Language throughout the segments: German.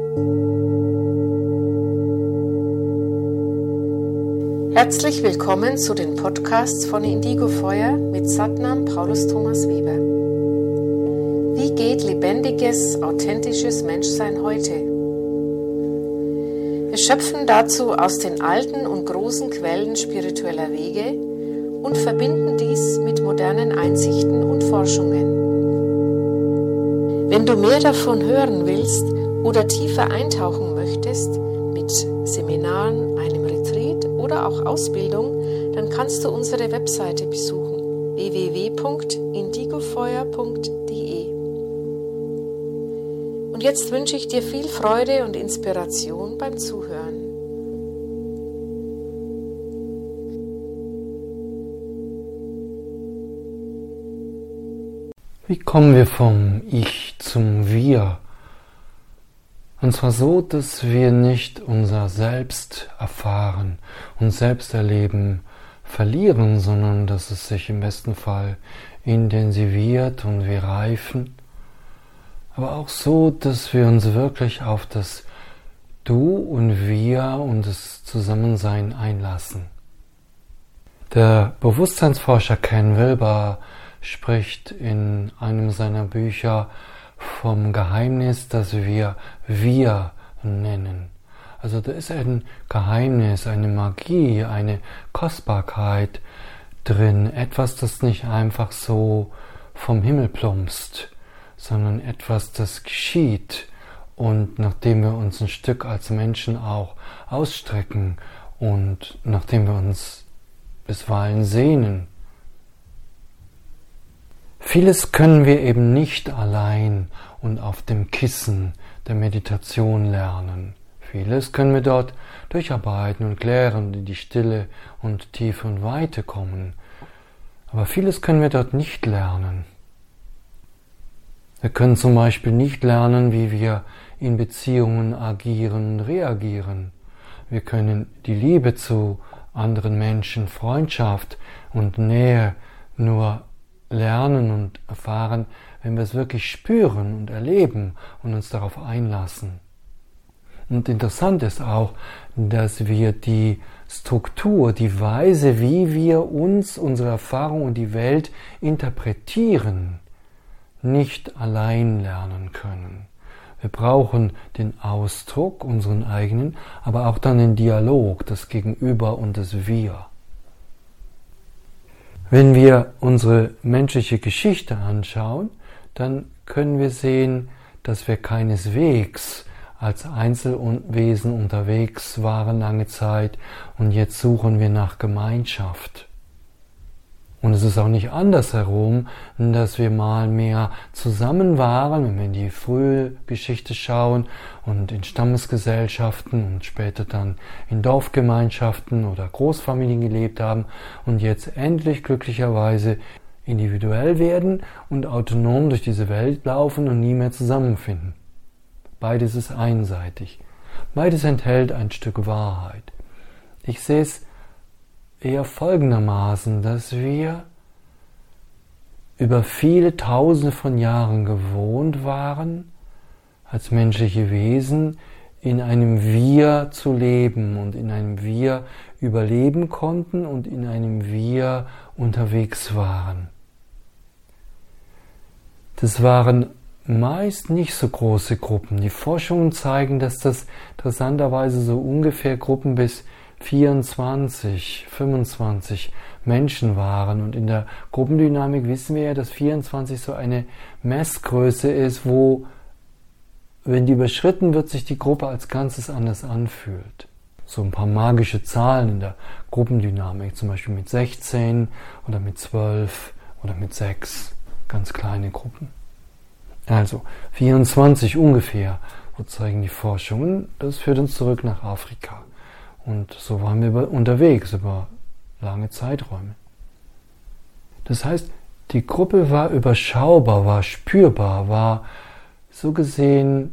Herzlich willkommen zu den Podcasts von Indigo Feuer mit Satnam Paulus Thomas Weber. Wie geht lebendiges, authentisches Menschsein heute? Wir schöpfen dazu aus den alten und großen Quellen spiritueller Wege und verbinden dies mit modernen Einsichten und Forschungen. Wenn du mehr davon hören willst oder tiefer eintauchen möchtest, mit Seminaren, einem Retreat oder auch Ausbildung, dann kannst du unsere Webseite besuchen: www.indigofeuer.de. Und jetzt wünsche ich dir viel Freude und Inspiration beim Zuhören. Wie kommen wir vom Ich zum Wir? Und zwar so, dass wir nicht unser Selbst erfahren und selbst erleben, verlieren, sondern dass es sich im besten Fall intensiviert und wir reifen. Aber auch so, dass wir uns wirklich auf das Du und Wir und das Zusammensein einlassen. Der Bewusstseinsforscher Ken Wilber spricht in einem seiner Bücher vom Geheimnis, das wir nennen. Also da ist ein Geheimnis, eine Magie, eine Kostbarkeit drin, etwas, das nicht einfach so vom Himmel plumpst, sondern etwas, das geschieht und nachdem wir uns ein Stück als Menschen auch ausstrecken und nachdem wir uns bisweilen sehnen. Vieles können wir eben nicht allein und auf dem Kissen der Meditation lernen. Vieles können wir dort durcharbeiten und klären und in die Stille und Tiefe und Weite kommen. Aber vieles können wir dort nicht lernen. Wir können zum Beispiel nicht lernen, wie wir in Beziehungen agieren und reagieren. Wir können die Liebe zu anderen Menschen, Freundschaft und Nähe nur lernen und erfahren, wenn wir es wirklich spüren und erleben und uns darauf einlassen. Und interessant ist auch, dass wir die Struktur, die Weise, wie wir uns, unsere Erfahrung und die Welt interpretieren, nicht allein lernen können. Wir brauchen den Ausdruck, unseren eigenen, aber auch dann den Dialog, das Gegenüber und das Wir. Wenn wir unsere menschliche Geschichte anschauen, dann können wir sehen, dass wir keineswegs als Einzelwesen unterwegs waren lange Zeit und jetzt suchen wir nach Gemeinschaft. Und es ist auch nicht andersherum, dass wir mal mehr zusammen waren, wenn wir in die frühe Geschichte schauen und in Stammesgesellschaften und später dann in Dorfgemeinschaften oder Großfamilien gelebt haben und jetzt endlich glücklicherweise individuell werden und autonom durch diese Welt laufen und nie mehr zusammenfinden. Beides ist einseitig. Beides enthält ein Stück Wahrheit. Ich sehe es eher folgendermaßen, dass wir über viele Tausende von Jahren gewohnt waren, als menschliche Wesen in einem Wir zu leben und in einem Wir überleben konnten und in einem Wir unterwegs waren. Das waren meist nicht so große Gruppen. Die Forschungen zeigen, dass das interessanterweise so ungefähr Gruppen bis 24, 25 Menschen waren. Und in der Gruppendynamik wissen wir ja, dass 24 so eine Messgröße ist, wo, wenn die überschritten wird, sich die Gruppe als Ganzes anders anfühlt. So ein paar magische Zahlen in der Gruppendynamik, zum Beispiel mit 16 oder mit 12 oder mit 6, ganz kleine Gruppen. Also 24 ungefähr, so zeigen die Forschungen. Das führt uns zurück nach Afrika. Und so waren wir unterwegs über lange Zeiträume. Das heißt, die Gruppe war überschaubar, war spürbar, war so gesehen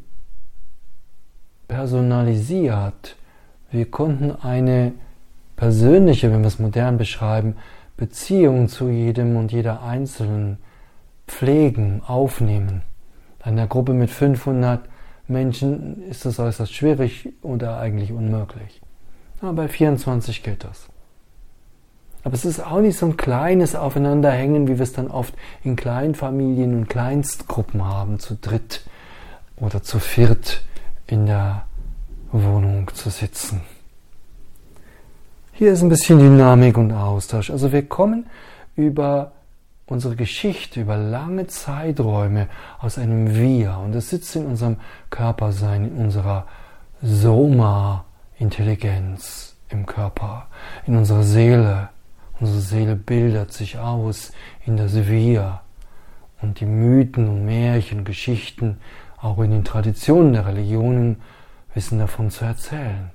personalisiert. Wir konnten eine persönliche, wenn wir es modern beschreiben, Beziehung zu jedem und jeder Einzelnen pflegen, aufnehmen. In einer Gruppe mit 500 Menschen ist das äußerst schwierig oder eigentlich unmöglich. Aber bei 24 geht das. Aber es ist auch nicht so ein kleines Aufeinanderhängen, wie wir es dann oft in Kleinfamilien und Kleinstgruppen haben, zu dritt oder zu viert in der Wohnung zu sitzen. Hier ist ein bisschen Dynamik und Austausch. Also wir kommen über unsere Geschichte, über lange Zeiträume aus einem Wir. Und das sitzt in unserem Körpersein, in unserer Soma-Intelligenz im Körper, in unserer Seele. Unsere Seele bildet sich aus in das Wir. Und die Mythen und Märchen, Geschichten, auch in den Traditionen der Religionen, wissen davon zu erzählen.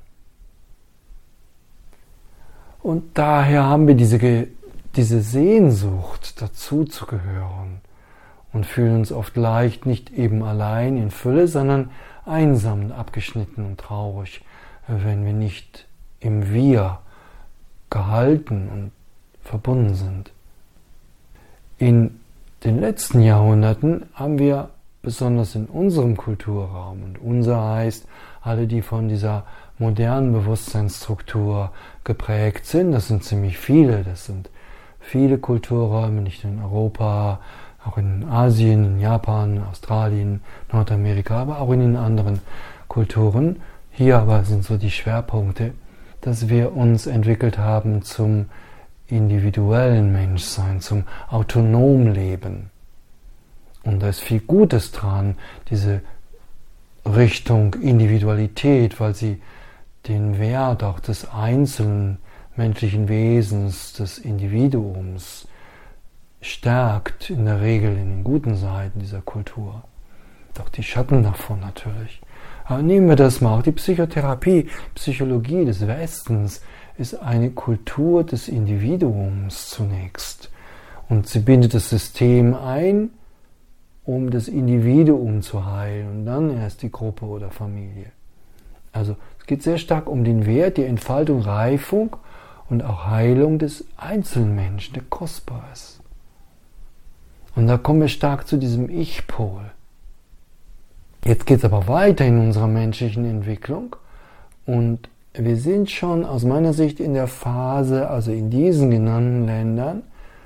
Und daher haben wir diese Sehnsucht, dazu zu gehören und fühlen uns oft leicht nicht eben allein in Fülle, sondern einsam, abgeschnitten und traurig, wenn wir nicht im Wir gehalten und verbunden sind. In den letzten Jahrhunderten haben wir besonders in unserem Kulturraum, und unser heißt alle, die von dieser modernen Bewusstseinsstruktur geprägt sind, das sind ziemlich viele, das sind viele Kulturräume, nicht nur in Europa, auch in Asien, in Japan, Australien, Nordamerika, aber auch in den anderen Kulturen. Hier aber sind so die Schwerpunkte, dass wir uns entwickelt haben zum individuellen Menschsein, zum autonomen Leben. Und da ist viel Gutes dran, diese Richtung Individualität, weil sie den Wert auch des einzelnen menschlichen Wesens, des Individuums stärkt, in der Regel in den guten Seiten dieser Kultur. Doch die Schatten davon natürlich. Aber nehmen wir das mal, auch die Psychotherapie, Psychologie des Westens ist eine Kultur des Individuums zunächst. Und sie bindet das System ein, um das Individuum zu heilen und dann erst die Gruppe oder Familie. Also es geht sehr stark um den Wert, die Entfaltung, Reifung und auch Heilung des einzelnen Menschen, der kostbar ist. Und da kommen wir stark zu diesem Ich-Pol. Jetzt geht es aber weiter in unserer menschlichen Entwicklung und wir sind schon aus meiner Sicht in der Phase, also in diesen genannten Ländern,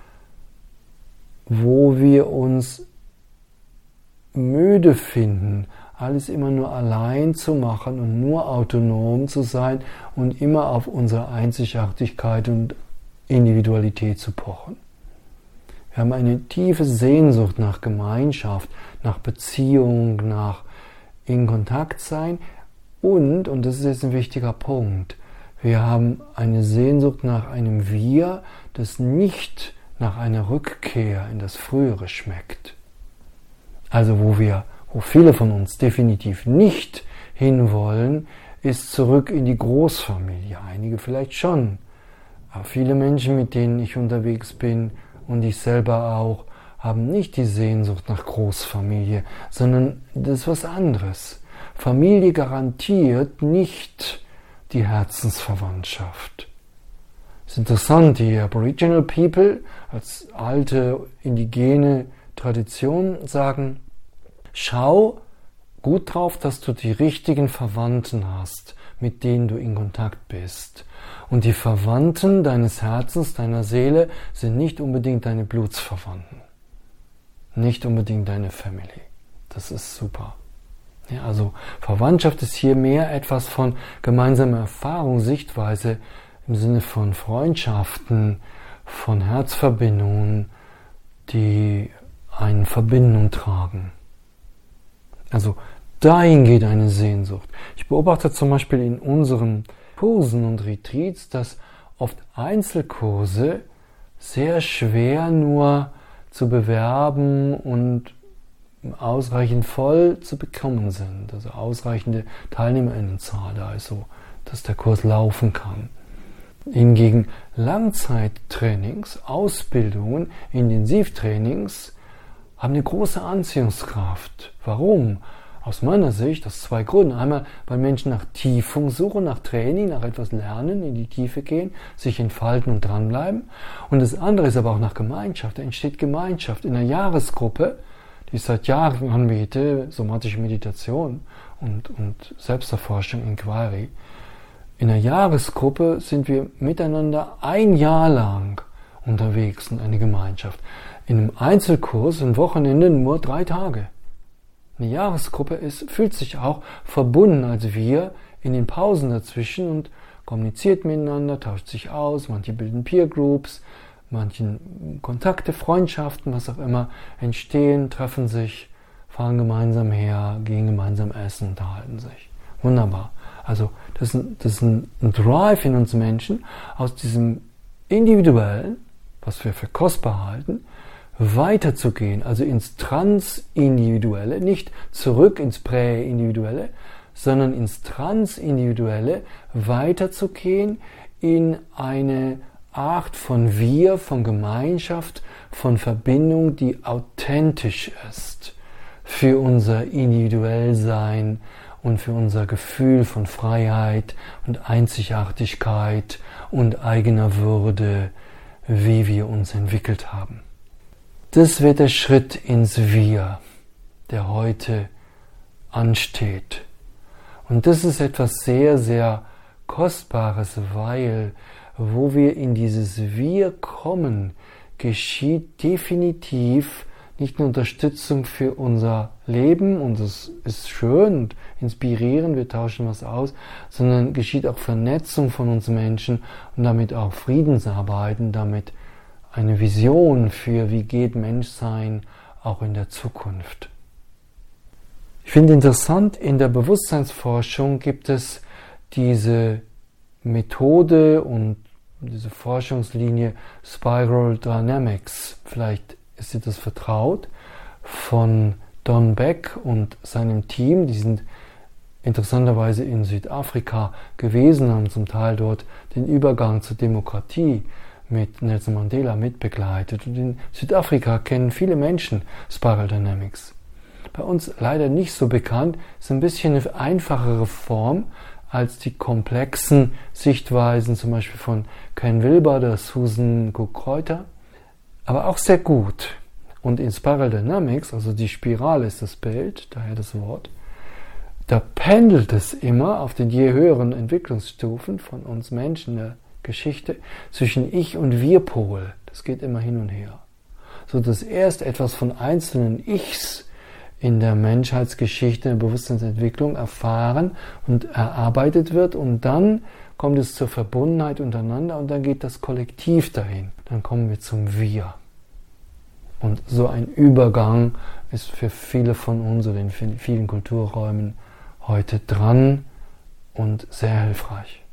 wo wir uns müde finden, alles immer nur allein zu machen und nur autonom zu sein und immer auf unsere Einzigartigkeit und Individualität zu pochen. Wir haben eine tiefe Sehnsucht nach Gemeinschaft, nach Beziehung, nach in Kontakt sein und das ist jetzt ein wichtiger Punkt, wir haben eine Sehnsucht nach einem Wir, das nicht nach einer Rückkehr in das Frühere schmeckt. Also wo viele von uns definitiv nicht hinwollen, ist zurück in die Großfamilie. Einige vielleicht schon. Aber viele Menschen, mit denen ich unterwegs bin und ich selber auch, haben nicht die Sehnsucht nach Großfamilie, sondern das ist was anderes. Familie garantiert nicht die Herzensverwandtschaft. Es ist interessant, die Aboriginal People als alte indigene Tradition sagen, schau gut drauf, dass du die richtigen Verwandten hast, mit denen du in Kontakt bist. Und die Verwandten deines Herzens, deiner Seele, sind nicht unbedingt deine Blutsverwandten. Nicht unbedingt deine Family. Das ist super. Ja, also Verwandtschaft ist hier mehr etwas von gemeinsamer Erfahrung, Sichtweise im Sinne von Freundschaften, von Herzverbindungen, die eine Verbindung tragen. Also dahin geht eine Sehnsucht. Ich beobachte zum Beispiel in unseren Kursen und Retreats, dass oft Einzelkurse sehr schwer nur zu bewerben und ausreichend voll zu bekommen sind. Also ausreichende TeilnehmerInnenzahl da ist so, dass der Kurs laufen kann. Hingegen Langzeittrainings, Ausbildungen, Intensivtrainings haben eine große Anziehungskraft. Warum? Aus meiner Sicht aus zwei Gründen. Einmal, weil Menschen nach Tiefung suchen, nach Training, nach etwas lernen, in die Tiefe gehen, sich entfalten und dranbleiben. Und das andere ist aber auch nach Gemeinschaft. Da entsteht Gemeinschaft. In einer Jahresgruppe, die ich seit Jahren anbiete, somatische Meditation und Selbsterforschung, Inquiry. In einer Jahresgruppe sind wir miteinander ein Jahr lang unterwegs in einer Gemeinschaft. In einem Einzelkurs, ein Wochenende, nur 3 Tage. Eine Jahresgruppe fühlt sich auch verbunden als wir in den Pausen dazwischen und kommuniziert miteinander, tauscht sich aus, manche bilden Peer Groups, manche Kontakte, Freundschaften, was auch immer, entstehen, treffen sich, fahren gemeinsam her, gehen gemeinsam essen, unterhalten sich. Wunderbar. Also das ist ein Drive in uns Menschen, aus diesem Individuellen, was wir für kostbar halten, weiterzugehen, also ins Transindividuelle, nicht zurück ins Präindividuelle, sondern ins Transindividuelle weiterzugehen in eine Art von Wir, von Gemeinschaft, von Verbindung, die authentisch ist für unser Individuellsein und für unser Gefühl von Freiheit und Einzigartigkeit und eigener Würde, wie wir uns entwickelt haben. Das wird der Schritt ins Wir, der heute ansteht. Und das ist etwas sehr, sehr Kostbares, weil wo wir in dieses Wir kommen, geschieht definitiv nicht nur Unterstützung für unser Leben, und das ist schön und inspirierend, wir tauschen was aus, sondern geschieht auch Vernetzung von uns Menschen und damit auch Friedensarbeiten, damit eine Vision für wie geht Menschsein auch in der Zukunft. Ich finde interessant, in der Bewusstseinsforschung gibt es diese Methode und diese Forschungslinie Spiral Dynamics. Vielleicht ist dir das vertraut, von Don Beck und seinem Team. Die sind interessanterweise in Südafrika gewesen, haben zum Teil dort den Übergang zur Demokratie mit Nelson Mandela mitbegleitet. Und in Südafrika kennen viele Menschen Spiral Dynamics. Bei uns leider nicht so bekannt, ist ein bisschen eine einfachere Form als die komplexen Sichtweisen, zum Beispiel von Ken Wilber oder Susan Cook-Kreuter, aber auch sehr gut. Und in Spiral Dynamics, also die Spirale ist das Bild, daher das Wort, da pendelt es immer auf den je höheren Entwicklungsstufen von uns Menschen in der Geschichte zwischen Ich- und Wir-Pol. Das geht immer hin und her. So dass erst etwas von einzelnen Ichs in der Menschheitsgeschichte, in der Bewusstseinsentwicklung erfahren und erarbeitet wird und dann kommt es zur Verbundenheit untereinander und dann geht das Kollektiv dahin. Dann kommen wir zum Wir. Und so ein Übergang ist für viele von uns oder in vielen Kulturräumen heute dran und sehr hilfreich.